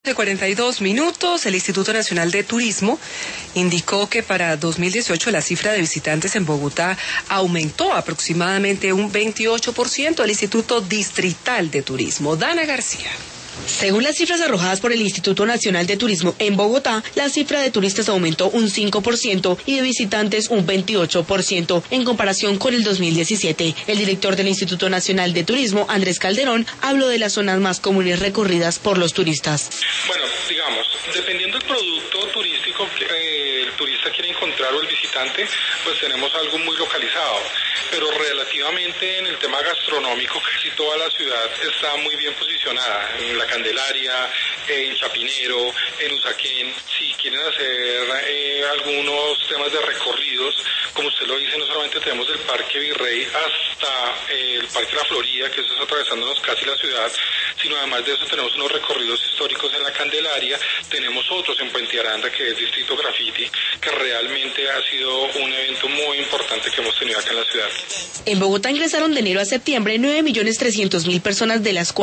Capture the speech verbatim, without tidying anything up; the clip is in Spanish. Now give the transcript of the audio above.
De cuarenta y dos minutos, el Instituto Nacional de Turismo indicó que para dos mil dieciocho la cifra de visitantes en Bogotá aumentó aproximadamente un veintiocho por ciento. El Instituto Distrital de Turismo. Dana García. Según las cifras arrojadas por el Instituto Nacional de Turismo en Bogotá, la cifra de turistas aumentó un cinco por ciento y de visitantes un veintiocho por ciento en comparación con el dos mil diecisiete. El director del Instituto Nacional de Turismo, Andrés Calderón, habló de las zonas más comunes recorridas por los turistas. Bueno, digamos, dependiendo del producto turístico que eh, el turista quiere encontrar o el visitante, pues tenemos algo muy localizado. Pero relativamente en el tema gastronómico, casi toda la ciudad está muy bien posicionada. En La Candelaria, en Chapinero, en Usaquén. Si quieren hacer eh, algunos temas de recorridos, como usted lo dice, no solamente tenemos el Parque Virrey hasta eh, el Parque La Florida, que eso es atravesándonos casi la ciudad, sino además de eso tenemos unos recorridos históricos en La Candelaria, tenemos otros en Puente Aranda, que es Distrito Graffiti, que realmente ha sido un evento muy importante que hemos tenido acá en la ciudad. En Bogotá ingresaron de enero a septiembre nueve millones trescientos mil personas, de las cuales